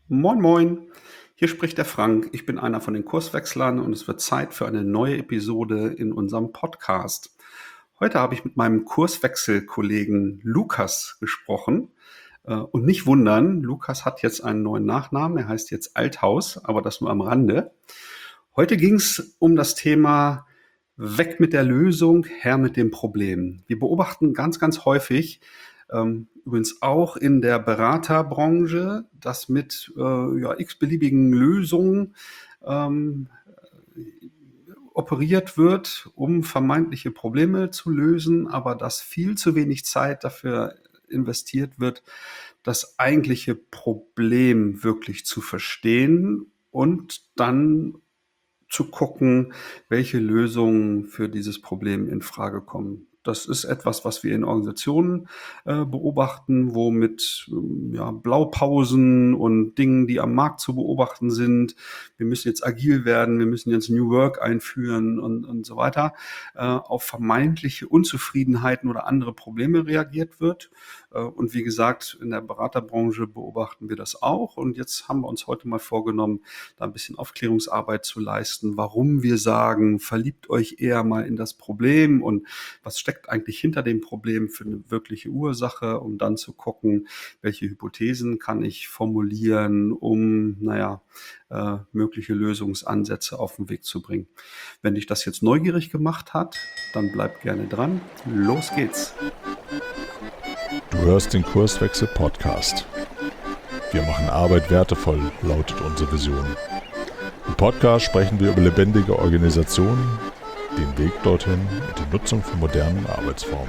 Moin, moin. Hier spricht der Frank. Ich bin einer von den Kurswechslern und es wird Zeit für eine neue Episode in unserem Podcast. Heute habe ich mit meinem Kurswechselkollegen Lukas gesprochen. Und nicht wundern, Lukas hat jetzt einen neuen Nachnamen. Er heißt jetzt Althaus, aber das nur am Rande. Heute ging es um das Thema weg mit der Lösung, her mit dem Problem. Wir beobachten ganz, ganz häufig, übrigens auch in der Beraterbranche, dass mit x-beliebigen Lösungen ähm, operiert wird, um vermeintliche Probleme zu lösen, aber dass viel zu wenig Zeit dafür investiert wird, das eigentliche Problem wirklich zu verstehen und dann zu gucken, welche Lösungen für dieses Problem in Frage kommen. Das ist etwas, was wir in Organisationen beobachten, wo mit Blaupausen und Dingen, die am Markt zu beobachten sind, wir müssen jetzt agil werden, wir müssen jetzt New Work einführen und so weiter, auf vermeintliche Unzufriedenheiten oder andere Probleme reagiert wird. Und wie gesagt, in der Beraterbranche beobachten wir das auch. Und jetzt haben wir uns heute mal vorgenommen, da ein bisschen Aufklärungsarbeit zu leisten, warum wir sagen, verliebt euch eher mal in das Problem und was steckt eigentlich hinter dem Problem für eine wirkliche Ursache, um dann zu gucken, welche Hypothesen kann ich formulieren, um, mögliche Lösungsansätze auf den Weg zu bringen. Wenn dich das jetzt neugierig gemacht hat, dann bleib gerne dran. Los geht's. Du hörst den Kurswechsel Podcast. Wir machen Arbeit wertevoll, lautet unsere Vision. Im Podcast sprechen wir über lebendige Organisationen, den Weg dorthin und die Nutzung von modernen Arbeitsformen.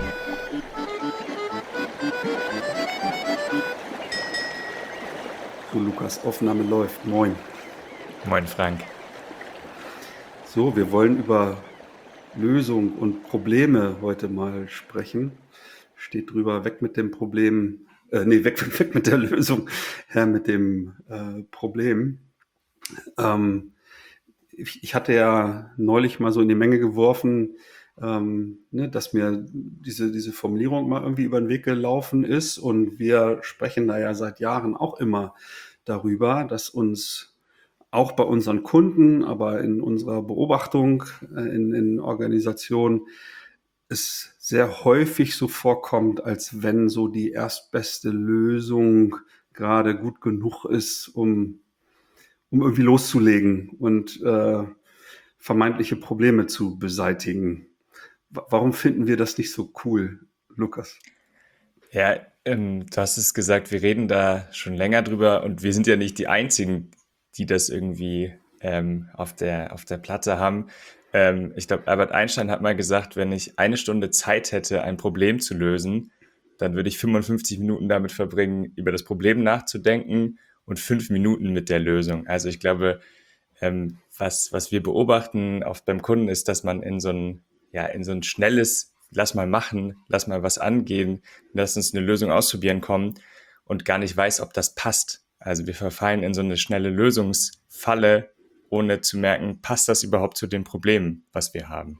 So, Lukas, Aufnahme läuft. Moin. Moin Frank. So, wir wollen über Lösung und Probleme heute mal sprechen. Steht drüber, weg mit dem Problem, weg mit der Lösung, her mit dem Problem. Ich hatte ja neulich mal so in die Menge geworfen, dass mir diese Formulierung mal irgendwie über den Weg gelaufen ist. Und wir sprechen da ja seit Jahren auch immer darüber, dass uns auch bei unseren Kunden, aber in unserer Beobachtung in Organisationen es sehr häufig so vorkommt, als wenn so die erstbeste Lösung gerade gut genug ist, um irgendwie loszulegen und vermeintliche Probleme zu beseitigen. Warum finden wir das nicht so cool, Lukas? Ja, du hast es gesagt, wir reden da schon länger drüber und wir sind ja nicht die Einzigen, die das irgendwie auf der Platte haben. Ich glaube, Albert Einstein hat mal gesagt, wenn ich eine Stunde Zeit hätte, ein Problem zu lösen, dann würde ich 55 Minuten damit verbringen, über das Problem nachzudenken und 5 Minuten mit der Lösung. Also ich glaube, was wir beobachten oft beim Kunden ist, dass man in so ein schnelles lass mal machen, lass mal was angehen, lass uns eine Lösung ausprobieren kommen und gar nicht weiß, ob das passt. Also wir verfallen in so eine schnelle Lösungsfalle, ohne zu merken, passt das überhaupt zu den Problemen, was wir haben.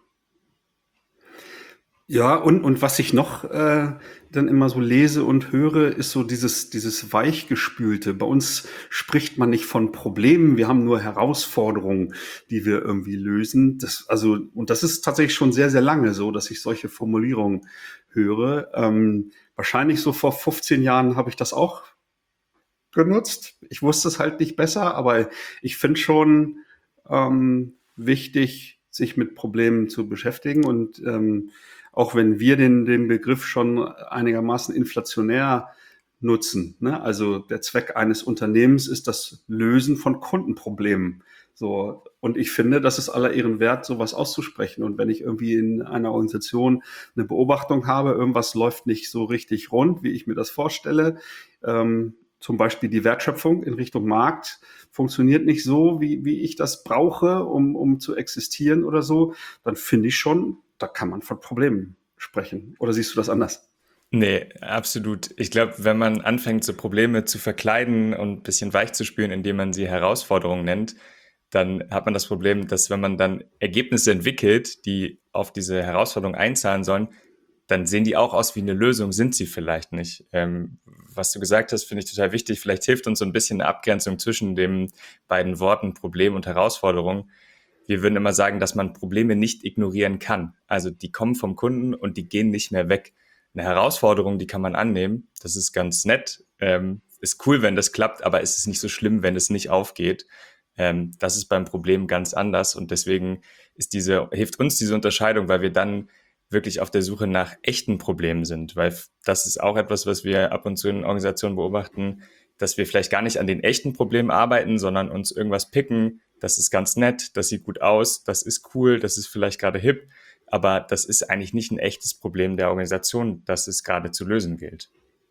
Ja, und was ich noch dann immer so lese und höre, ist so dieses Weichgespülte. Bei uns spricht man nicht von Problemen, wir haben nur Herausforderungen, die wir irgendwie lösen. Und das ist tatsächlich schon sehr, sehr lange so, dass ich solche Formulierungen höre. Wahrscheinlich so vor 15 Jahren habe ich das auch genutzt. Ich wusste es halt nicht besser, aber ich finde schon wichtig, sich mit Problemen zu beschäftigen. Und auch wenn wir den Begriff schon einigermaßen inflationär nutzen, ne? Also der Zweck eines Unternehmens ist das Lösen von Kundenproblemen. So, und ich finde, das ist aller Ehren wert, sowas auszusprechen. Und wenn ich irgendwie in einer Organisation eine Beobachtung habe, irgendwas läuft nicht so richtig rund, wie ich mir das vorstelle, zum Beispiel die Wertschöpfung in Richtung Markt funktioniert nicht so, wie ich das brauche, um zu existieren oder so, dann finde ich schon, da kann man von Problemen sprechen. Oder siehst du das anders? Nee, absolut. Ich glaube, wenn man anfängt, so Probleme zu verkleiden und ein bisschen weich zu spülen, indem man sie Herausforderungen nennt, dann hat man das Problem, dass wenn man dann Ergebnisse entwickelt, die auf diese Herausforderung einzahlen sollen, dann sehen die auch aus wie eine Lösung, sind sie vielleicht nicht. Was du gesagt hast, finde ich total wichtig. Vielleicht hilft uns so ein bisschen eine Abgrenzung zwischen den beiden Worten Problem und Herausforderung. Wir würden immer sagen, dass man Probleme nicht ignorieren kann. Also die kommen vom Kunden und die gehen nicht mehr weg. Eine Herausforderung, die kann man annehmen. Das ist ganz nett. Ist cool, wenn das klappt, aber es ist nicht so schlimm, wenn es nicht aufgeht. Das ist beim Problem ganz anders und deswegen hilft uns diese Unterscheidung, weil wir dann wirklich auf der Suche nach echten Problemen sind, weil das ist auch etwas, was wir ab und zu in Organisationen beobachten, dass wir vielleicht gar nicht an den echten Problemen arbeiten, sondern uns irgendwas picken, das ist ganz nett, das sieht gut aus, das ist cool, das ist vielleicht gerade hip, aber das ist eigentlich nicht ein echtes Problem der Organisation, das es gerade zu lösen gilt.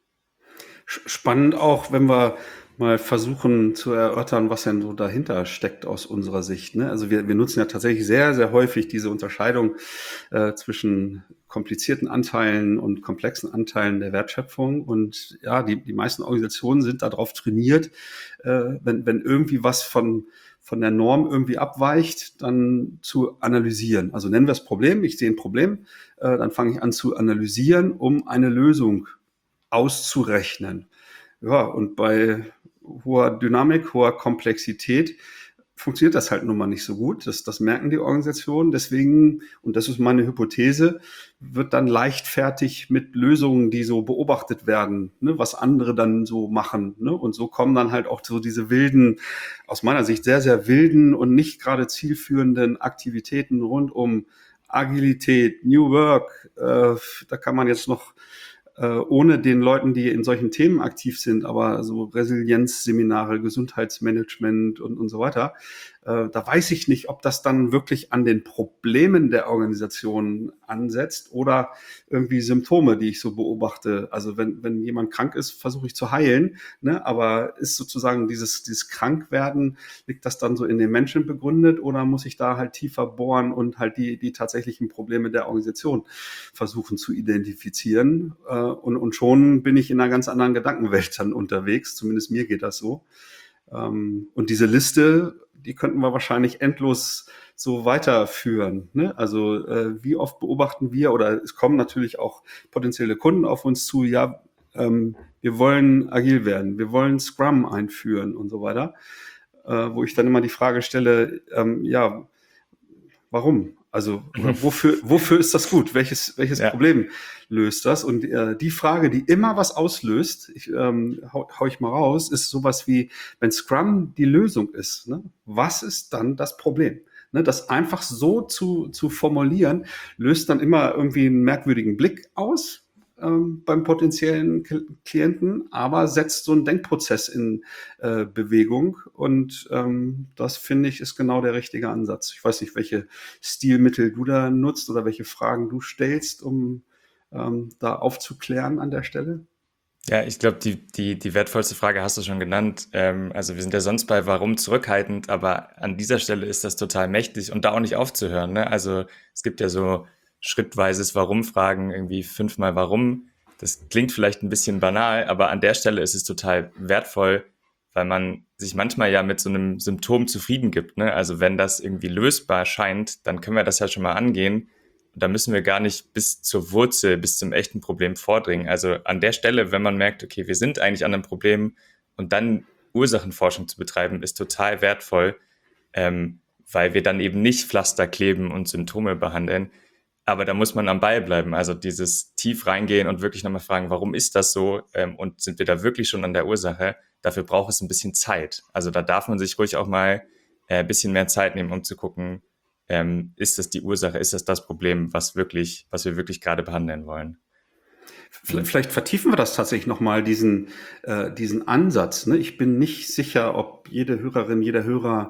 Spannend auch, wenn wir mal versuchen zu erörtern, was denn so dahinter steckt aus unserer Sicht. Ne? Also wir nutzen ja tatsächlich sehr, sehr häufig diese Unterscheidung zwischen komplizierten Anteilen und komplexen Anteilen der Wertschöpfung. Und ja, die meisten Organisationen sind darauf trainiert, wenn irgendwie was von der Norm irgendwie abweicht, dann zu analysieren. Also nennen wir es Problem, ich sehe ein Problem, dann fange ich an zu analysieren, um eine Lösung auszurechnen. Ja, und bei hoher Dynamik, hoher Komplexität funktioniert das halt nun mal nicht so gut. Das merken die Organisationen. Deswegen, und das ist meine Hypothese, wird dann leichtfertig mit Lösungen, die so beobachtet werden, ne, was andere dann so machen. Ne? Und so kommen dann halt auch so diese wilden, aus meiner Sicht sehr, sehr wilden und nicht gerade zielführenden Aktivitäten rund um Agilität, New Work. Da kann man jetzt noch ohne den Leuten, die in solchen Themen aktiv sind, aber so Resilienzseminare, Gesundheitsmanagement und so weiter, da weiß ich nicht, ob das dann wirklich an den Problemen der Organisation ansetzt oder irgendwie Symptome, die ich so beobachte. Also wenn jemand krank ist, versuche ich zu heilen, ne? Aber ist sozusagen dieses Krankwerden, liegt das dann so in den Menschen begründet oder muss ich da halt tiefer bohren und halt die tatsächlichen Probleme der Organisation versuchen zu identifizieren? Und schon bin ich in einer ganz anderen Gedankenwelt dann unterwegs, zumindest mir geht das so. Und diese Liste, die könnten wir wahrscheinlich endlos so weiterführen. Ne? Also wie oft beobachten wir, oder es kommen natürlich auch potenzielle Kunden auf uns zu, ja, wir wollen agil werden, wir wollen Scrum einführen und so weiter, wo ich dann immer die Frage stelle, ja, warum? Also wofür ist das gut? Welches Ja. Problem löst das? Und die Frage, die immer was auslöst, hau ich mal raus, ist sowas wie, wenn Scrum die Lösung ist, ne, was ist dann das Problem? Ne, das einfach so zu formulieren, löst dann immer irgendwie einen merkwürdigen Blick aus beim potenziellen Klienten, aber setzt so einen Denkprozess in Bewegung und das finde ich ist genau der richtige Ansatz. Ich weiß nicht, welche Stilmittel du da nutzt oder welche Fragen du stellst, um da aufzuklären an der Stelle. Ja, ich glaube, die wertvollste Frage hast du schon genannt. Also wir sind ja sonst bei Warum zurückhaltend, aber an dieser Stelle ist das total mächtig und da auch nicht aufzuhören. Ne? Also es gibt ja so schrittweises Warum-Fragen, irgendwie 5-mal Warum. Das klingt vielleicht ein bisschen banal, aber an der Stelle ist es total wertvoll, weil man sich manchmal ja mit so einem Symptom zufrieden gibt. Ne? Also wenn das irgendwie lösbar scheint, dann können wir das ja schon mal angehen. Und da müssen wir gar nicht bis zur Wurzel, bis zum echten Problem vordringen. Also an der Stelle, wenn man merkt, okay, wir sind eigentlich an einem Problem und dann Ursachenforschung zu betreiben, ist total wertvoll, weil wir dann eben nicht Pflaster kleben und Symptome behandeln. Aber da muss man am Ball bleiben. Also dieses tief reingehen und wirklich nochmal fragen, warum ist das so? Und sind wir da wirklich schon an der Ursache? Dafür braucht es ein bisschen Zeit. Also da darf man sich ruhig auch mal ein bisschen mehr Zeit nehmen, um zu gucken, ist das die Ursache, ist das Problem, was wir wirklich gerade behandeln wollen? Vielleicht vertiefen wir das tatsächlich nochmal, diesen Ansatz. Ne? Ich bin nicht sicher, ob jede Hörerin, jeder Hörer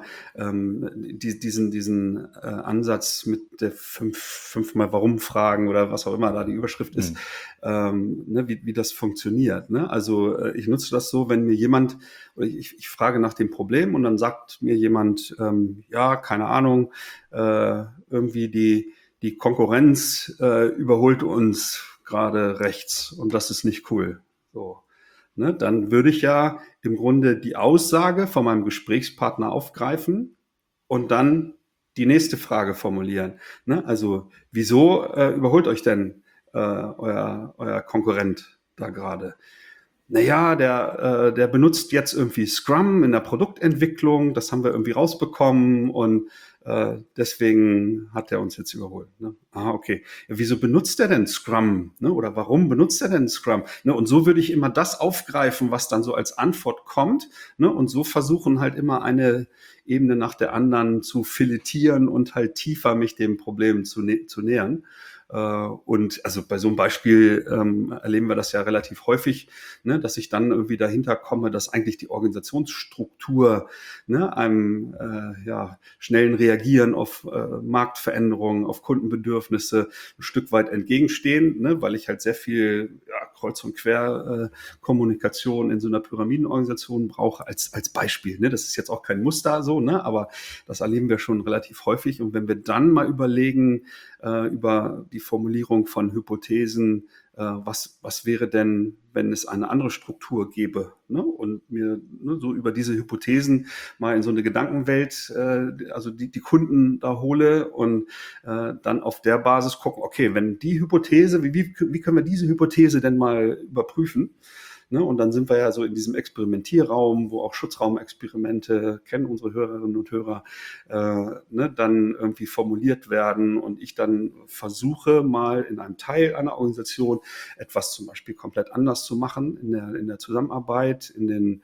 diesen Ansatz mit der fünfmal Warum-Fragen oder was auch immer da die Überschrift ist, ne, wie das funktioniert. Ne? Also ich nutze das so, wenn mir jemand, oder ich frage nach dem Problem und dann sagt mir jemand, ja, keine Ahnung, irgendwie die Konkurrenz überholt uns gerade rechts und das ist nicht cool. So, ne? Dann würde ich ja im Grunde die Aussage von meinem Gesprächspartner aufgreifen und dann die nächste Frage formulieren. Ne? Also, wieso überholt euch denn euer Konkurrent da gerade? Naja, der benutzt jetzt irgendwie Scrum in der Produktentwicklung, das haben wir irgendwie rausbekommen und deswegen hat er uns jetzt überholt. Ne? Ah, okay. Ja, wieso benutzt er denn Scrum? Ne? Oder warum benutzt er denn Scrum? Ne? Und so würde ich immer das aufgreifen, was dann so als Antwort kommt. Ne? Und so versuchen halt immer eine Ebene nach der anderen zu filetieren und halt tiefer mich dem Problem zu nähern. Und also bei so einem Beispiel erleben wir das ja relativ häufig, ne, dass ich dann irgendwie dahinter komme, dass eigentlich die Organisationsstruktur, ne, einem schnellen Reagieren auf Marktveränderungen, auf Kundenbedürfnisse ein Stück weit entgegenstehen, ne, weil ich halt sehr viel Kreuz- und Quer-Kommunikation in so einer Pyramidenorganisation brauche als Beispiel. Ne. Das ist jetzt auch kein Muster so, ne, aber das erleben wir schon relativ häufig. Und wenn wir dann mal überlegen, über die Formulierung von Hypothesen, was wäre denn, wenn es eine andere Struktur gäbe, ne? Und mir so über diese Hypothesen mal in so eine Gedankenwelt, also die Kunden da hole und dann auf der Basis gucken, okay, wenn die Hypothese, wie können wir diese Hypothese denn mal überprüfen? Ne? Und dann sind wir ja so in diesem Experimentierraum, wo auch Schutzraumexperimente, kennen unsere Hörerinnen und Hörer, dann irgendwie formuliert werden und ich dann versuche mal in einem Teil einer Organisation etwas zum Beispiel komplett anders zu machen in der Zusammenarbeit, in den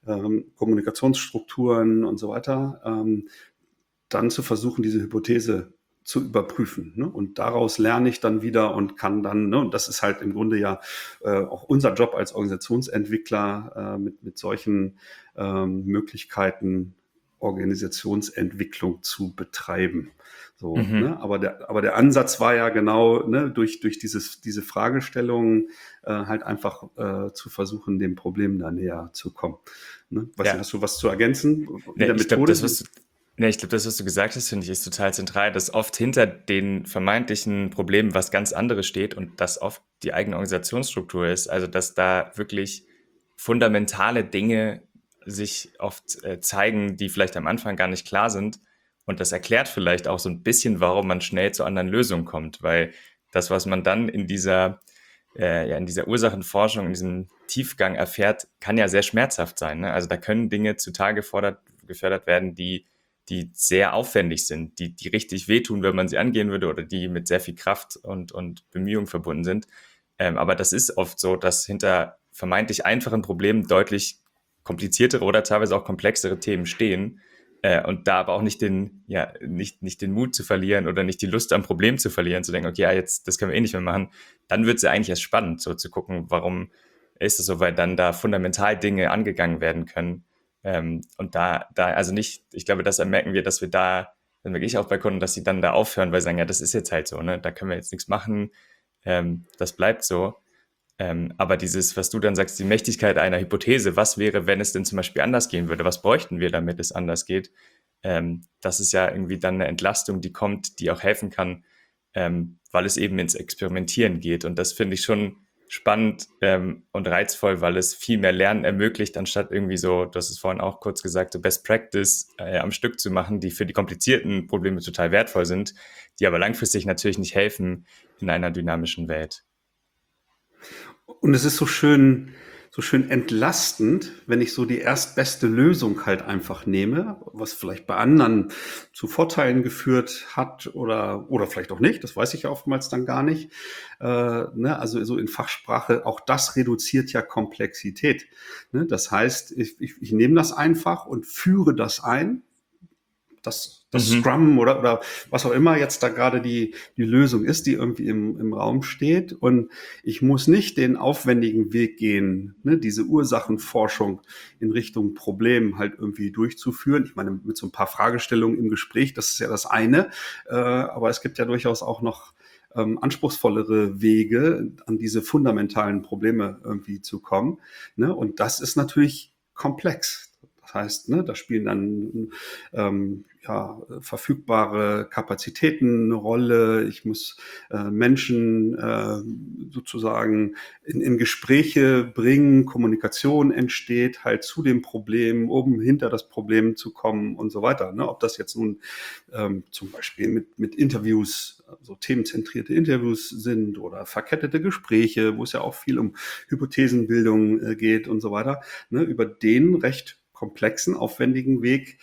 Kommunikationsstrukturen und so weiter, dann zu versuchen, diese Hypothese zu überprüfen. Ne? Und daraus lerne ich dann wieder und kann dann, ne, und das ist halt im Grunde ja auch unser Job als Organisationsentwickler, mit solchen Möglichkeiten Organisationsentwicklung zu betreiben. So, Mhm. ne? Aber der Ansatz war ja genau, ne, durch diese Fragestellungen halt einfach zu versuchen, dem Problem da näher zu kommen. Ne? Weißt du, Ja. hast du was zu ergänzen in Ne, der ich glaube, Methode? das, was du gesagt hast, finde ich, ist total zentral, dass oft hinter den vermeintlichen Problemen was ganz anderes steht und das oft die eigene Organisationsstruktur ist. Also, dass da wirklich fundamentale Dinge sich oft zeigen, die vielleicht am Anfang gar nicht klar sind. Und das erklärt vielleicht auch so ein bisschen, warum man schnell zu anderen Lösungen kommt, weil das, was man dann in dieser Ursachenforschung, in diesem Tiefgang erfährt, kann ja sehr schmerzhaft sein. Ne? Also da können Dinge zutage gefördert werden, die sehr aufwendig sind, die richtig wehtun, wenn man sie angehen würde oder die mit sehr viel Kraft und Bemühung verbunden sind. Aber das ist oft so, dass hinter vermeintlich einfachen Problemen deutlich kompliziertere oder teilweise auch komplexere Themen stehen. Und da aber auch nicht den Mut zu verlieren oder nicht die Lust am Problem zu verlieren, zu denken, okay, ja, jetzt, das können wir eh nicht mehr machen, dann wird es ja eigentlich erst spannend, so zu gucken, warum ist es so, weil dann da fundamental Dinge angegangen werden können. Und also nicht, ich glaube, das merken wir, dass wir da, dann merke ich auch bei Kunden, dass sie dann da aufhören, weil sie sagen, ja, das ist jetzt halt so, ne, da können wir jetzt nichts machen, das bleibt so. Aber dieses, was du dann sagst, die Mächtigkeit einer Hypothese, was wäre, wenn es denn zum Beispiel anders gehen würde? Was bräuchten wir, damit es anders geht? Das ist ja irgendwie dann eine Entlastung, die kommt, die auch helfen kann, weil es eben ins Experimentieren geht. Und das finde ich schon spannend und reizvoll, weil es viel mehr Lernen ermöglicht, anstatt irgendwie so, du hast es vorhin auch kurz gesagt, so Best Practice am Stück zu machen, die für die komplizierten Probleme total wertvoll sind, die aber langfristig natürlich nicht helfen in einer dynamischen Welt. Und es ist so schön entlastend, wenn ich so die erstbeste Lösung halt einfach nehme, was vielleicht bei anderen zu Vorteilen geführt hat oder vielleicht auch nicht, das weiß ich ja oftmals dann gar nicht. Ne? Also so in Fachsprache, auch das reduziert ja Komplexität. Ne? Das heißt, ich nehme das einfach und führe das ein, das Mhm. Scrum oder was auch immer jetzt da gerade die Lösung ist, die irgendwie im Raum steht. Und ich muss nicht den aufwendigen Weg gehen, ne, diese Ursachenforschung in Richtung Problem halt irgendwie durchzuführen. Ich meine, mit so ein paar Fragestellungen im Gespräch, das ist ja das eine. Aber es gibt ja durchaus auch noch anspruchsvollere Wege, an diese fundamentalen Probleme irgendwie zu kommen. Ne? Und das ist natürlich komplex. Markt. Heißt, ne, da spielen dann verfügbare Kapazitäten eine Rolle. Ich muss Menschen sozusagen in Gespräche bringen, Kommunikation entsteht halt zu dem Problem, um hinter das Problem zu kommen und so weiter. Ne? Ob das jetzt nun zum Beispiel mit Interviews, so themenzentrierte Interviews sind oder verkettete Gespräche, wo es ja auch viel um Hypothesenbildung geht und so weiter, ne? Über den recht komplexen, aufwendigen Weg,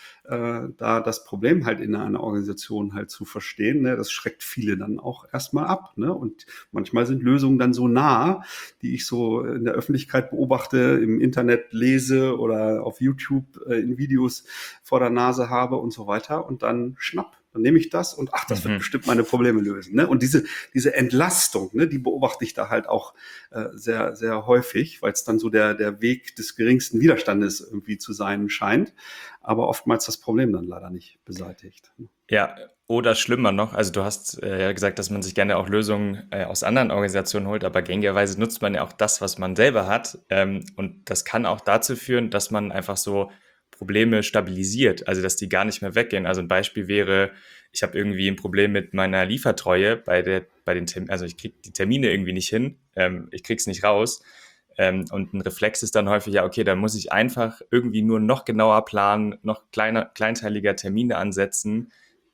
da das Problem halt in einer Organisation halt zu verstehen, ne, das schreckt viele dann auch erstmal ab. Ne? Und manchmal sind Lösungen dann so nah, die ich so in der Öffentlichkeit beobachte, im Internet lese oder auf YouTube in Videos vor der Nase habe und so weiter und dann schnapp. Dann nehme ich das und das wird bestimmt meine Probleme lösen. Ne? Und diese Entlastung, ne, die beobachte ich da halt auch sehr, sehr häufig, weil es dann so der Weg des geringsten Widerstandes irgendwie zu sein scheint, aber oftmals das Problem dann leider nicht beseitigt. Ja, oder schlimmer noch, also du hast ja gesagt, dass man sich gerne auch Lösungen aus anderen Organisationen holt, aber gängigerweise nutzt man ja auch das, was man selber hat. Und das kann auch dazu führen, dass man einfach so Probleme stabilisiert, also dass die gar nicht mehr weggehen. Also ein Beispiel wäre, ich habe irgendwie ein Problem mit meiner Liefertreue bei den Terminen, also ich kriege die Termine irgendwie nicht hin, ich kriege es nicht raus. Und ein Reflex ist dann häufig, ja, okay, dann muss ich einfach irgendwie nur noch genauer planen, noch kleinteiliger Termine ansetzen.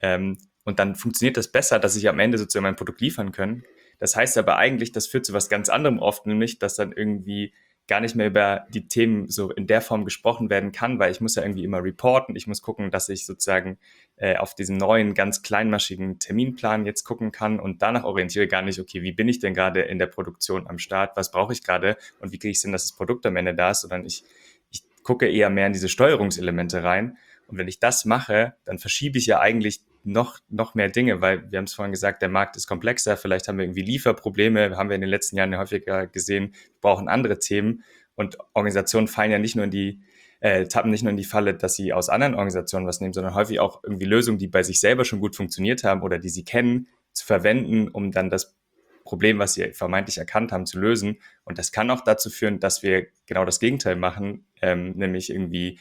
Und dann funktioniert das besser, dass ich am Ende sozusagen mein Produkt liefern kann. Das heißt aber eigentlich, das führt zu was ganz anderem oft, nämlich, dass dann irgendwie gar nicht mehr über die Themen so in der Form gesprochen werden kann, weil ich muss ja irgendwie immer reporten, ich muss gucken, dass ich sozusagen auf diesen neuen, ganz kleinmaschigen Terminplan jetzt gucken kann und danach orientiere gar nicht, okay, wie bin ich denn gerade in der Produktion am Start, was brauche ich gerade und wie kriege ich es hin, dass das Produkt am Ende da ist, sondern ich gucke eher mehr in diese Steuerungselemente rein und wenn ich das mache, dann verschiebe ich ja eigentlich noch mehr Dinge, weil wir haben es vorhin gesagt, der Markt ist komplexer, vielleicht haben wir irgendwie Lieferprobleme, haben wir in den letzten Jahren ja häufiger gesehen, wir brauchen andere Themen und Organisationen fallen ja nicht nur tappen nicht nur in die Falle, dass sie aus anderen Organisationen was nehmen, sondern häufig auch irgendwie Lösungen, die bei sich selber schon gut funktioniert haben oder die sie kennen, zu verwenden, um dann das Problem, was sie vermeintlich erkannt haben, zu lösen. Und das kann auch dazu führen, dass wir genau das Gegenteil machen, nämlich irgendwie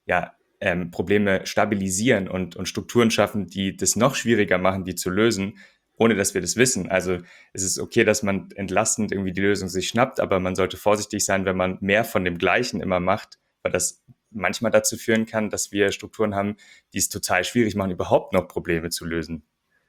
Probleme stabilisieren und Strukturen schaffen, die das noch schwieriger machen, die zu lösen, ohne dass wir das wissen. Also es ist okay, dass man entlastend irgendwie die Lösung sich schnappt, aber man sollte vorsichtig sein, wenn man mehr von dem Gleichen immer macht, weil das manchmal dazu führen kann, dass wir Strukturen haben, die es total schwierig machen, überhaupt noch Probleme zu lösen.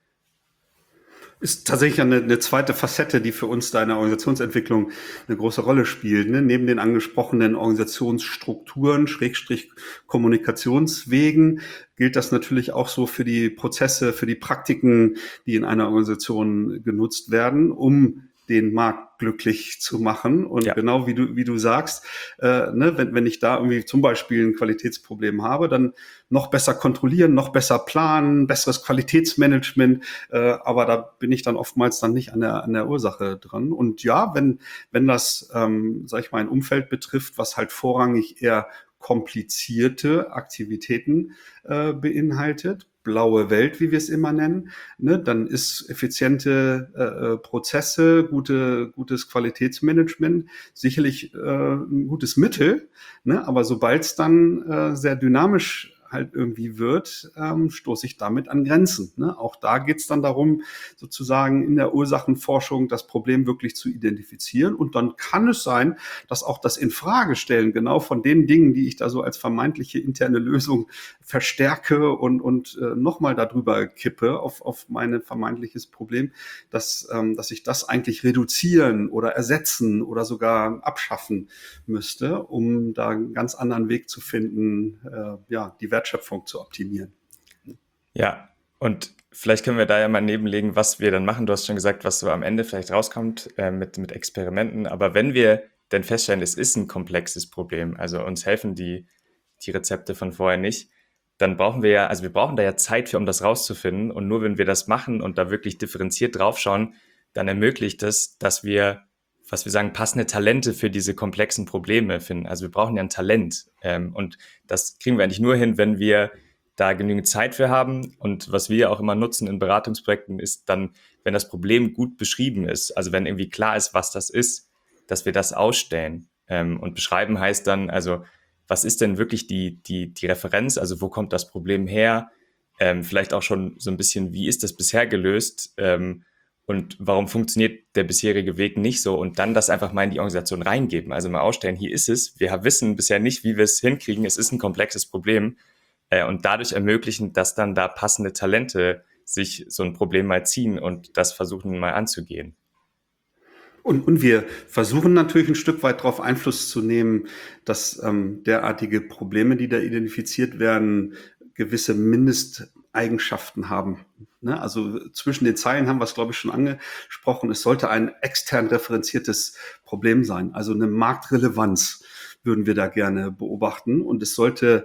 Ist tatsächlich eine zweite Facette, die für uns da in der Organisationsentwicklung eine große Rolle spielt. Ne? Neben den angesprochenen Organisationsstrukturen, Schrägstrich Kommunikationswegen, gilt das natürlich auch so für die Prozesse, für die Praktiken, die in einer Organisation genutzt werden, um den Markt glücklich zu machen. Und genau wie du sagst, wenn ich da irgendwie zum Beispiel ein Qualitätsproblem habe, dann noch besser kontrollieren, noch besser planen, besseres Qualitätsmanagement. Aber da bin ich dann oftmals dann nicht an der Ursache dran. Und ja, wenn das, sag ich mal, ein Umfeld betrifft, was halt vorrangig eher komplizierte Aktivitäten beinhaltet, blaue Welt, wie wir es immer nennen, ne, dann ist effiziente Prozesse, gutes Qualitätsmanagement sicherlich ein gutes Mittel, ne, aber sobald es dann sehr dynamisch halt irgendwie wird, stoße ich damit an Grenzen. Ne? Auch da geht es dann darum, sozusagen in der Ursachenforschung das Problem wirklich zu identifizieren. Und dann kann es sein, dass auch das Infragestellen genau von den Dingen, die ich da so als vermeintliche interne Lösung verstärke und nochmal darüber kippe auf mein vermeintliches Problem, dass ich das eigentlich reduzieren oder ersetzen oder sogar abschaffen müsste, um da einen ganz anderen Weg zu finden, die Wertschöpfung zu optimieren. Ja, und vielleicht können wir da ja mal nebenlegen, was wir dann machen. Du hast schon gesagt, was so am Ende vielleicht rauskommt mit Experimenten. Aber wenn wir denn feststellen, es ist ein komplexes Problem, also uns helfen die Rezepte von vorher nicht, dann brauchen wir da ja Zeit für, um das rauszufinden. Und nur wenn wir das machen und da wirklich differenziert draufschauen, dann ermöglicht es, dass wir, was wir sagen, passende Talente für diese komplexen Probleme finden. Also wir brauchen ja ein Talent. Und das kriegen wir eigentlich nur hin, wenn wir da genügend Zeit für haben. Und was wir auch immer nutzen in Beratungsprojekten ist dann, wenn das Problem gut beschrieben ist, also wenn irgendwie klar ist, was das ist, dass wir das ausstellen. Und beschreiben heißt dann, also was ist denn wirklich die Referenz, also wo kommt das Problem her, vielleicht auch schon so ein bisschen, wie ist das bisher gelöst, und warum funktioniert der bisherige Weg nicht so, und dann das einfach mal in die Organisation reingeben, also mal ausstellen, hier ist es, wir wissen bisher nicht, wie wir es hinkriegen, es ist ein komplexes Problem, und dadurch ermöglichen, dass dann da passende Talente sich so ein Problem mal ziehen und das versuchen mal anzugehen. Und wir versuchen natürlich ein Stück weit darauf Einfluss zu nehmen, dass derartige Probleme, die da identifiziert werden, gewisse Mindesteigenschaften haben. Ne? Also zwischen den Zeilen haben wir es, glaube ich, schon angesprochen. Es sollte ein extern referenziertes Problem sein, also eine Marktrelevanz würden wir da gerne beobachten. Und es sollte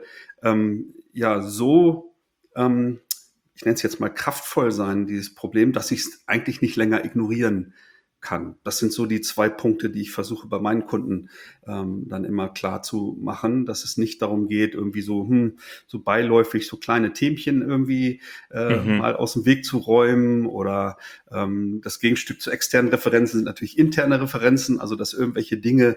so, ich nenne es jetzt mal kraftvoll sein, dieses Problem, dass ich es eigentlich nicht länger ignorieren kann. Das sind so die 2 Punkte, die ich versuche bei meinen Kunden dann immer klar zu machen, dass es nicht darum geht, irgendwie so beiläufig so kleine Themchen irgendwie mal aus dem Weg zu räumen oder das Gegenstück zu externen Referenzen sind natürlich interne Referenzen, also dass irgendwelche Dinge,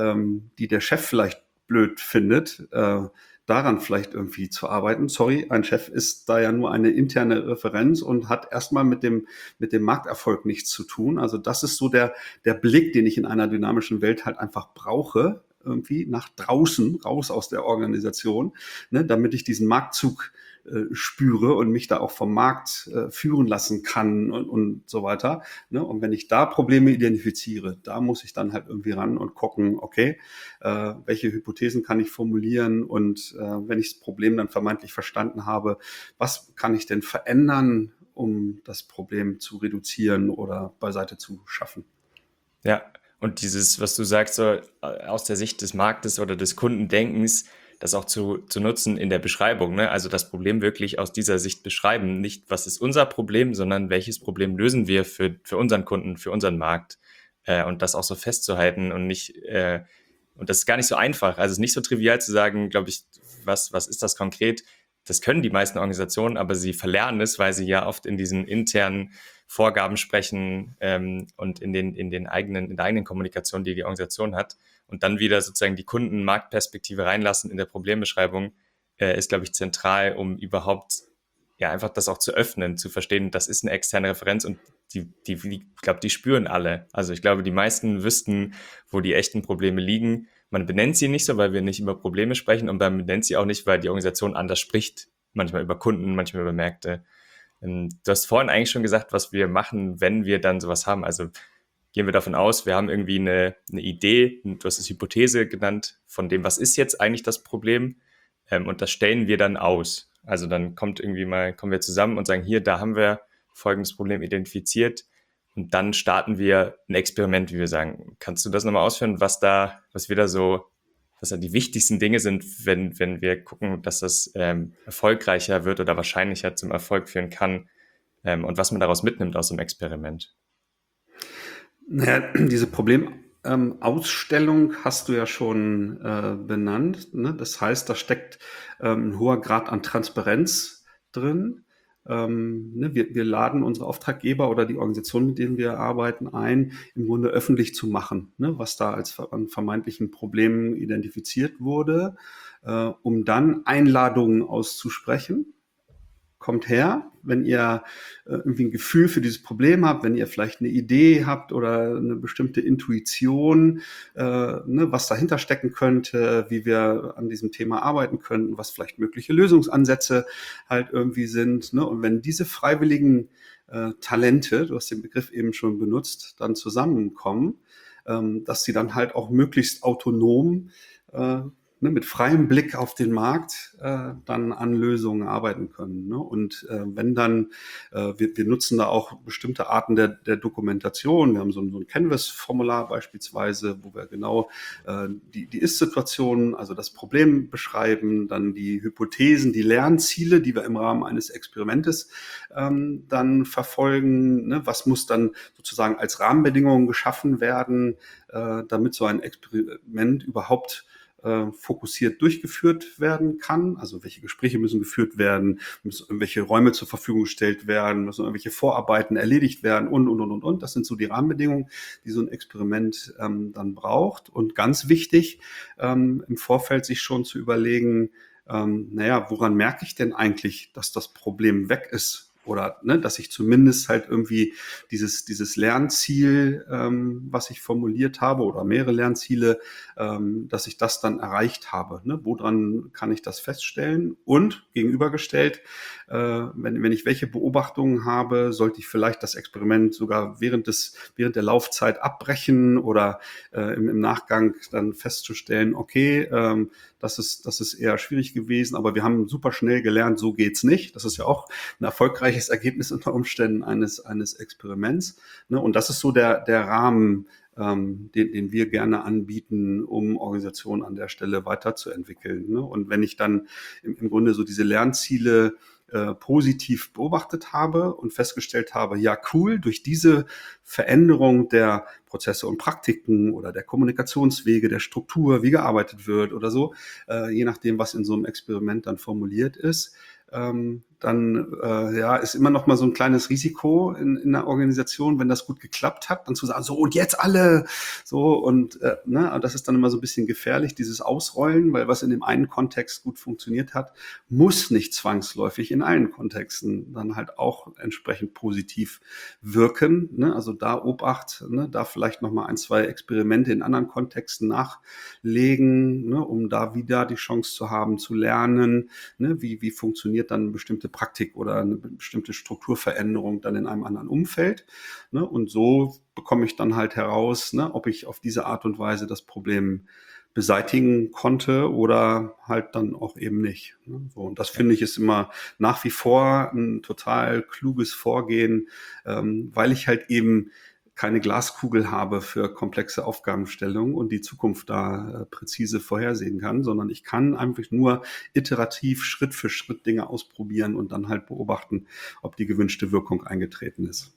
die der Chef vielleicht blöd findet, daran vielleicht irgendwie zu arbeiten. Sorry, ein Chef ist da ja nur eine interne Referenz und hat erstmal mit dem Markterfolg nichts zu tun. Also das ist so der Blick, den ich in einer dynamischen Welt halt einfach brauche, irgendwie nach draußen, raus aus der Organisation, ne, damit ich diesen Marktzug spüre und mich da auch vom Markt führen lassen kann und so weiter. Ne? Und wenn ich da Probleme identifiziere, da muss ich dann halt irgendwie ran und gucken, okay, welche Hypothesen kann ich formulieren und wenn ich das Problem dann vermeintlich verstanden habe, was kann ich denn verändern, um das Problem zu reduzieren oder beiseite zu schaffen? Ja, und dieses, was du sagst, so aus der Sicht des Marktes oder des Kundendenkens, das auch zu nutzen in der Beschreibung, ne? Also das Problem wirklich aus dieser Sicht beschreiben. Nicht, was ist unser Problem, sondern welches Problem lösen wir für unseren Kunden, für unseren Markt. Und das auch so festzuhalten und nicht, und das ist gar nicht so einfach. Also es ist nicht so trivial zu sagen, glaube ich, was ist das konkret? Das können die meisten Organisationen, aber sie verlernen es, weil sie ja oft in diesen internen Vorgaben sprechen und in der eigenen Kommunikation, die Organisation hat, und dann wieder sozusagen die Kunden-Marktperspektive reinlassen in der Problembeschreibung, ist, glaube ich, zentral, um überhaupt ja einfach das auch zu öffnen, zu verstehen, das ist eine externe Referenz und ich glaube, die spüren alle. Also ich glaube, die meisten wüssten, wo die echten Probleme liegen. Man benennt sie nicht so, weil wir nicht über Probleme sprechen, und man benennt sie auch nicht, weil die Organisation anders spricht. Manchmal über Kunden, manchmal über Märkte. Du hast vorhin eigentlich schon gesagt, was wir machen, wenn wir dann sowas haben. Also gehen wir davon aus, wir haben irgendwie eine Idee, du hast es Hypothese genannt, von dem, was ist jetzt eigentlich das Problem, und das stellen wir dann aus. Also dann kommen wir zusammen und sagen, hier, da haben wir folgendes Problem identifiziert, und dann starten wir ein Experiment, wie wir sagen. Kannst du das nochmal ausführen, was da die wichtigsten Dinge sind, wenn wir gucken, dass das erfolgreicher wird oder wahrscheinlicher zum Erfolg führen kann, und was man daraus mitnimmt aus dem Experiment? Naja, diese Problemausstellung hast du ja schon benannt. Ne? Das heißt, da steckt ein hoher Grad an Transparenz drin. Ne? Wir laden unsere Auftraggeber oder die Organisationen, mit denen wir arbeiten, ein, im Grunde öffentlich zu machen, ne? Was da an vermeintlichen Problemen identifiziert wurde, um dann Einladungen auszusprechen. Kommt her, wenn ihr irgendwie ein Gefühl für dieses Problem habt, wenn ihr vielleicht eine Idee habt oder eine bestimmte Intuition, ne, was dahinter stecken könnte, wie wir an diesem Thema arbeiten könnten, was vielleicht mögliche Lösungsansätze halt irgendwie sind. Ne? Und wenn diese freiwilligen Talente, du hast den Begriff eben schon benutzt, dann zusammenkommen, dass sie dann halt auch möglichst autonom mit freiem Blick auf den Markt dann an Lösungen arbeiten können. Ne? Und wenn dann, wir nutzen da auch bestimmte Arten der Dokumentation. Wir haben so ein Canvas-Formular beispielsweise, wo wir genau die Ist-Situation, also das Problem beschreiben, dann die Hypothesen, die Lernziele, die wir im Rahmen eines Experimentes dann verfolgen. Ne? Was muss dann sozusagen als Rahmenbedingungen geschaffen werden, damit so ein Experiment überhaupt fokussiert durchgeführt werden kann. Also welche Gespräche müssen geführt werden, müssen irgendwelche Räume zur Verfügung gestellt werden, müssen irgendwelche Vorarbeiten erledigt werden und. Das sind so die Rahmenbedingungen, die so ein Experiment dann braucht. Und ganz wichtig, im Vorfeld sich schon zu überlegen, woran merke ich denn eigentlich, dass das Problem weg ist? Oder dass ich zumindest halt irgendwie dieses Lernziel, was ich formuliert habe, oder mehrere Lernziele, dass ich das dann erreicht habe. Woran kann ich das feststellen? Und gegenübergestellt, wenn ich welche Beobachtungen habe, sollte ich vielleicht das Experiment sogar während der Laufzeit abbrechen oder im Nachgang dann festzustellen, okay, das ist eher schwierig gewesen, aber wir haben super schnell gelernt, so geht's nicht. Das ist ja auch ein erfolgreiches Ergebnis unter Umständen eines Experiments. Und das ist so der Rahmen, den wir gerne anbieten, um Organisationen an der Stelle weiterzuentwickeln. Und wenn ich dann im Grunde so diese Lernziele positiv beobachtet habe und festgestellt habe, ja cool, durch diese Veränderung der Prozesse und Praktiken oder der Kommunikationswege, der Struktur, wie gearbeitet wird oder so, je nachdem, was in so einem Experiment dann formuliert ist, dann ist immer noch mal so ein kleines Risiko in der Organisation, wenn das gut geklappt hat, dann zu sagen, so und jetzt alle, so und das ist dann immer so ein bisschen gefährlich, dieses Ausrollen, weil was in dem einen Kontext gut funktioniert hat, muss nicht zwangsläufig in allen Kontexten dann halt auch entsprechend positiv wirken. Also da Obacht, da vielleicht noch mal 1, 2 Experimente in anderen Kontexten nachlegen, um da wieder die Chance zu haben, zu lernen, wie funktioniert dann eine bestimmte Praktik oder eine bestimmte Strukturveränderung dann in einem anderen Umfeld. Und so bekomme ich dann halt heraus, ob ich auf diese Art und Weise das Problem beseitigen konnte oder halt dann auch eben nicht. So, und das finde ich ist immer nach wie vor ein total kluges Vorgehen, weil ich halt eben keine Glaskugel habe für komplexe Aufgabenstellungen und die Zukunft da präzise vorhersehen kann, sondern ich kann einfach nur iterativ Schritt für Schritt Dinge ausprobieren und dann halt beobachten, ob die gewünschte Wirkung eingetreten ist.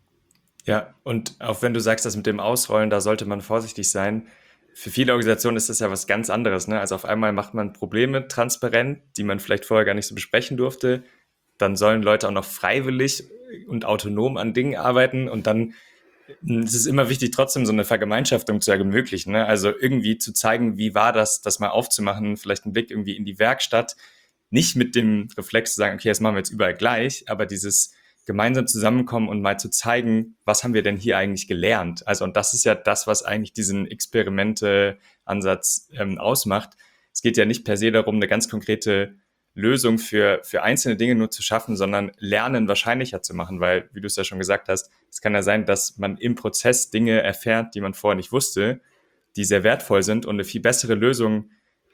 Ja, und auch wenn du sagst, das mit dem Ausrollen, da sollte man vorsichtig sein. Für viele Organisationen ist das ja was ganz anderes, ne? Also auf einmal macht man Probleme transparent, die man vielleicht vorher gar nicht so besprechen durfte. Dann sollen Leute auch noch freiwillig und autonom an Dingen arbeiten und dann es ist immer wichtig, trotzdem so eine Vergemeinschaftung zu ermöglichen, ne? Also irgendwie zu zeigen, wie war das mal aufzumachen, vielleicht einen Blick irgendwie in die Werkstatt, nicht mit dem Reflex zu sagen, okay, das machen wir jetzt überall gleich, aber dieses gemeinsam zusammenkommen und mal zu zeigen, was haben wir denn hier eigentlich gelernt? Also, und das ist ja das, was eigentlich diesen Experimente-Ansatz ausmacht. Es geht ja nicht per se darum, eine ganz konkrete Lösung für einzelne Dinge nur zu schaffen, sondern Lernen wahrscheinlicher zu machen, weil, wie du es ja schon gesagt hast, es kann ja sein, dass man im Prozess Dinge erfährt, die man vorher nicht wusste, die sehr wertvoll sind und eine viel bessere Lösung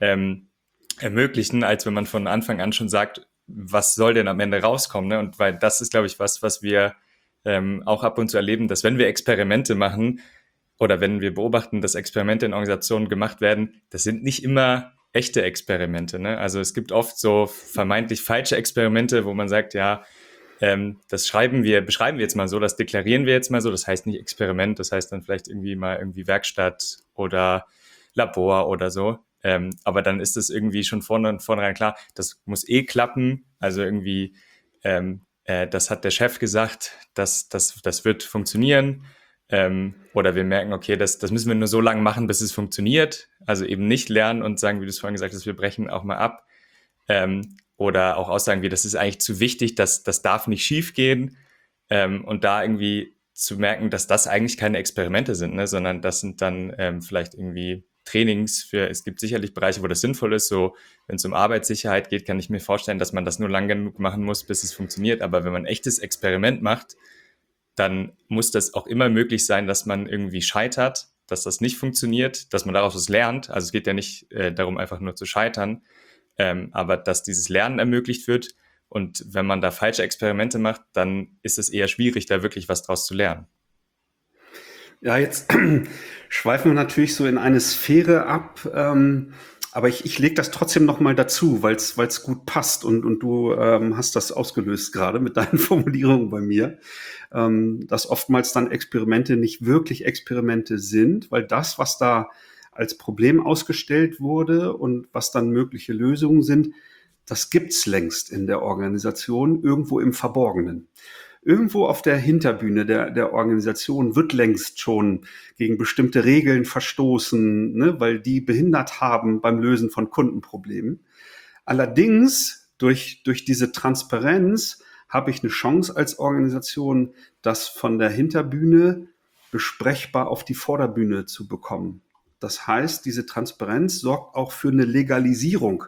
ermöglichen, als wenn man von Anfang an schon sagt, was soll denn am Ende rauskommen, ne? Und weil das ist, glaube ich, was wir auch ab und zu erleben, dass wenn wir Experimente machen oder wenn wir beobachten, dass Experimente in Organisationen gemacht werden, das sind nicht immer echte Experimente, ne? Also es gibt oft so vermeintlich falsche Experimente, wo man sagt, ja, das beschreiben wir jetzt mal so, das deklarieren wir jetzt mal so, das heißt nicht Experiment, das heißt dann vielleicht irgendwie mal irgendwie Werkstatt oder Labor oder so. Aber dann ist es irgendwie schon vornherein klar, das muss klappen. Also irgendwie, das hat der Chef gesagt, das wird funktionieren. Oder wir merken, okay, das müssen wir nur so lange machen, bis es funktioniert. Also eben nicht lernen und sagen, wie du es vorhin gesagt hast, wir brechen auch mal ab. Oder auch Aussagen wie, das ist eigentlich zu wichtig, das darf nicht schief gehen. Und da irgendwie zu merken, dass das eigentlich keine Experimente sind, ne, sondern das sind dann vielleicht irgendwie Trainings es gibt sicherlich Bereiche, wo das sinnvoll ist, so wenn es um Arbeitssicherheit geht, kann ich mir vorstellen, dass man das nur lang genug machen muss, bis es funktioniert, aber wenn man ein echtes Experiment macht, dann muss das auch immer möglich sein, dass man irgendwie scheitert, dass das nicht funktioniert, dass man daraus was lernt, also es geht ja nicht darum, einfach nur zu scheitern, aber dass dieses Lernen ermöglicht wird und wenn man da falsche Experimente macht, dann ist es eher schwierig, da wirklich was draus zu lernen. Ja, jetzt schweifen wir natürlich so in eine Sphäre ab, aber ich lege das trotzdem noch mal dazu, weil es gut passt und du hast das ausgelöst gerade mit deinen Formulierungen bei mir, dass oftmals dann Experimente nicht wirklich Experimente sind, weil das, was da als Problem ausgestellt wurde und was dann mögliche Lösungen sind, das gibt's längst in der Organisation, irgendwo im Verborgenen. Irgendwo auf der Hinterbühne der Organisation wird längst schon gegen bestimmte Regeln verstoßen, ne, weil die behindert haben beim Lösen von Kundenproblemen. Allerdings durch diese Transparenz habe ich eine Chance als Organisation, das von der Hinterbühne besprechbar auf die Vorderbühne zu bekommen. Das heißt, diese Transparenz sorgt auch für eine Legalisierung,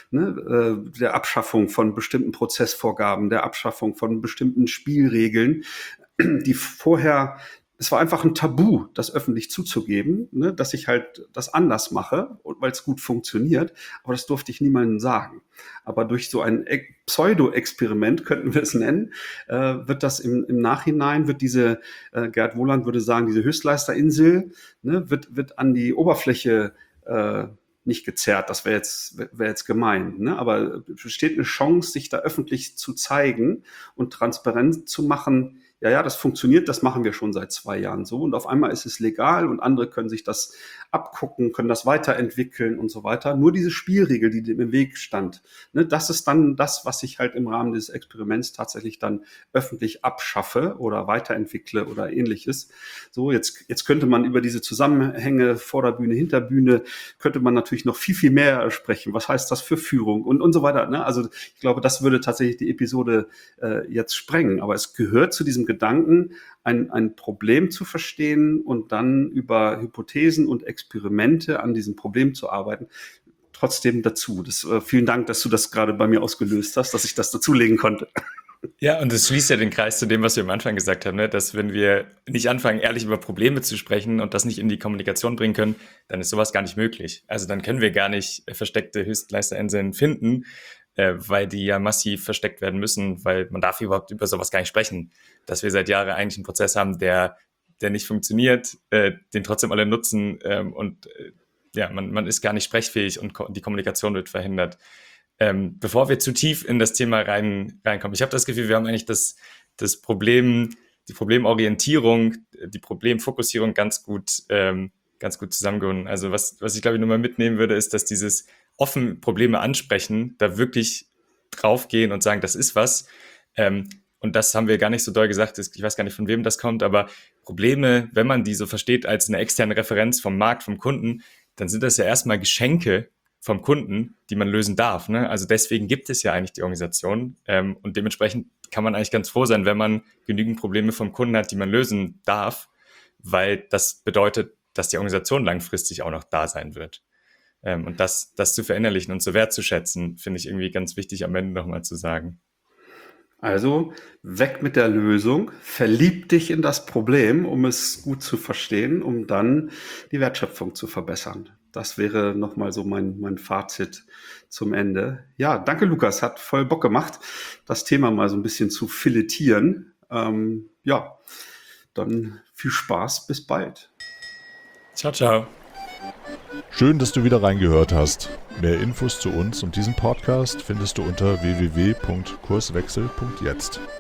ne, der Abschaffung von bestimmten Prozessvorgaben, der Abschaffung von bestimmten Spielregeln, die vorher, es war einfach ein Tabu, das öffentlich zuzugeben, ne, dass ich halt das anders mache, weil es gut funktioniert, aber das durfte ich niemandem sagen. Aber durch so ein Pseudo-Experiment, könnten wir es nennen, wird das im Nachhinein, wird diese, Gerd Wohland würde sagen, diese Höchstleisterinsel, ne, wird an die Oberfläche nicht gezerrt, das wäre jetzt gemein, ne? Aber es besteht eine Chance, sich da öffentlich zu zeigen und transparent zu machen, ja, das funktioniert, das machen wir schon seit 2 Jahren so und auf einmal ist es legal und andere können sich das abgucken, können das weiterentwickeln und so weiter. Nur diese Spielregel, die dem im Weg stand, ne, das ist dann das, was ich halt im Rahmen des Experiments tatsächlich dann öffentlich abschaffe oder weiterentwickle oder ähnliches. So, jetzt könnte man über diese Zusammenhänge Vorderbühne, Hinterbühne, könnte man natürlich noch viel mehr sprechen. Was heißt das für Führung und so weiter, ne? Also ich glaube, das würde tatsächlich die Episode jetzt sprengen. Aber es gehört zu diesem Gedanken, ein Problem zu verstehen und dann über Hypothesen und Experimente an diesem Problem zu arbeiten, trotzdem dazu. Vielen Dank, dass du das gerade bei mir ausgelöst hast, dass ich das dazulegen konnte. Ja, und es schließt ja den Kreis zu dem, was wir am Anfang gesagt haben, ne? Dass wenn wir nicht anfangen, ehrlich über Probleme zu sprechen und das nicht in die Kommunikation bringen können, dann ist sowas gar nicht möglich. Also dann können wir gar nicht versteckte Höchstleisterinseln finden, weil die ja massiv versteckt werden müssen, weil man darf überhaupt über sowas gar nicht sprechen. Dass wir seit Jahren eigentlich einen Prozess haben, der nicht funktioniert, den trotzdem alle nutzen man ist gar nicht sprechfähig und die Kommunikation wird verhindert. Bevor wir zu tief in das Thema reinkommen, ich habe das Gefühl, wir haben eigentlich das Problem, die Problemorientierung, die Problemfokussierung ganz gut zusammengehauen. Also was ich glaube ich nochmal mitnehmen würde, ist, dass dieses offen Probleme ansprechen, da wirklich draufgehen und sagen, das ist was. Und das haben wir gar nicht so doll gesagt, ich weiß gar nicht, von wem das kommt, aber Probleme, wenn man die so versteht als eine externe Referenz vom Markt, vom Kunden, dann sind das ja erstmal Geschenke vom Kunden, die man lösen darf, ne? Also deswegen gibt es ja eigentlich die Organisation und dementsprechend kann man eigentlich ganz froh sein, wenn man genügend Probleme vom Kunden hat, die man lösen darf, weil das bedeutet, dass die Organisation langfristig auch noch da sein wird. Und das zu verinnerlichen und so wertzuschätzen, finde ich irgendwie ganz wichtig am Ende nochmal zu sagen. Also weg mit der Lösung, verlieb dich in das Problem, um es gut zu verstehen, um dann die Wertschöpfung zu verbessern. Das wäre nochmal so mein Fazit zum Ende. Ja, danke Lukas, hat voll Bock gemacht, das Thema mal so ein bisschen zu filetieren. Ja, dann viel Spaß, bis bald. Ciao, ciao. Schön, dass du wieder reingehört hast. Mehr Infos zu uns und diesem Podcast findest du unter www.kurswechsel.jetzt.